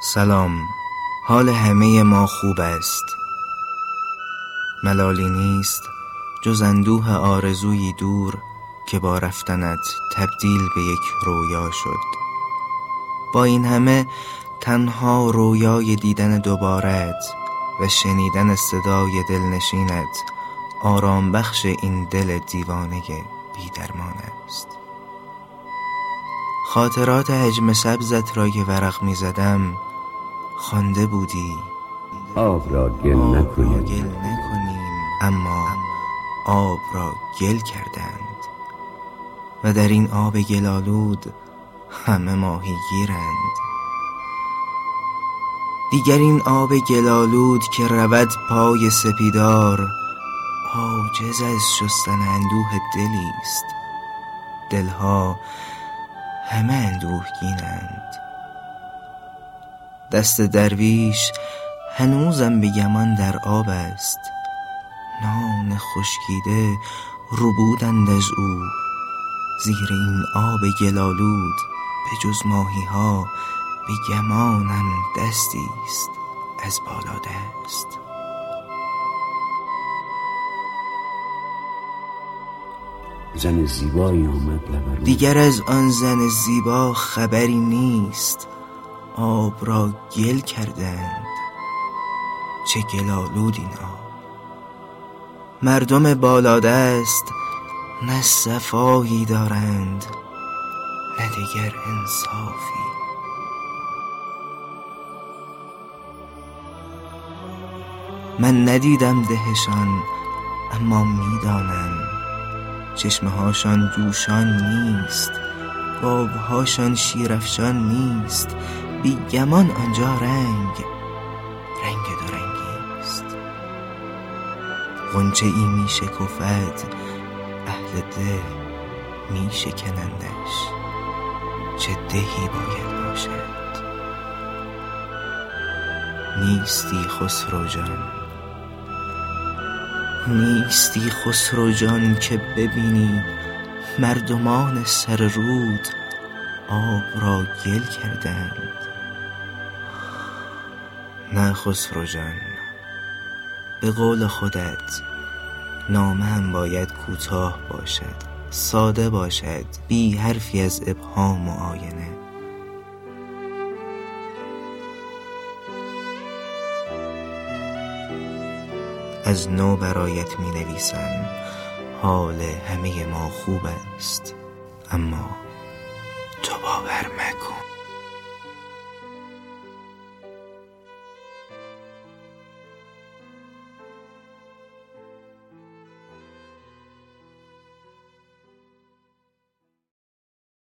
سلام، حال همه ما خوب است. ملالی نیست جز اندوه آرزویی دور که با رفتنت تبدیل به یک رویا شد. با این همه تنها رویای دیدن دوبارت و شنیدن صدای دلنشینت آرام بخش این دل دیوانه بی‌درمان است. خاطرات حجم سبزت را که ورق می زدم خوانده بودی آب را گل نکنیم اما آب را گل کردند و در این آب گلالود همه ماهی گیرند. دیگر این آب گلالود که رود پای سپیدار عاجز از شستن اندوه دلی است. دلها همه اندوهگینند. دست درویش هنوزم به گمان در آب است. نان خشکیده ربودند از او. زیر این آب گلالود به جز ماهی ها به گمانم دستی است از بالا دست. زن زیبایی آمد لبرو. دیگر از آن زن زیبا خبری نیست. آب را گل کردند. چه گلالود این آب. مردم بالادست نه صفایی دارند نه دیگر انصافی. من ندیدم دهشان اما میدانم. چشمه هاشان جوشان نیست، گاوهاشان شیرافشان نیست. بی گمان آنجا رنگ دو رنگی است. غنچه ای می شکفد، اهل ده می شکنندش. چه دهی باید باشد. نیستی خسرو جان، نیستی خسرو جان که ببینی مردمان سر رود آب را گل کردند. نه خسرو جان، به قول خودت نامه هم باید کوتاه باشد، ساده باشد، بی حرفی از ابهام و آینه. از نو برایت می نویسم. حال همه ما خوب است اما تو باور مکن.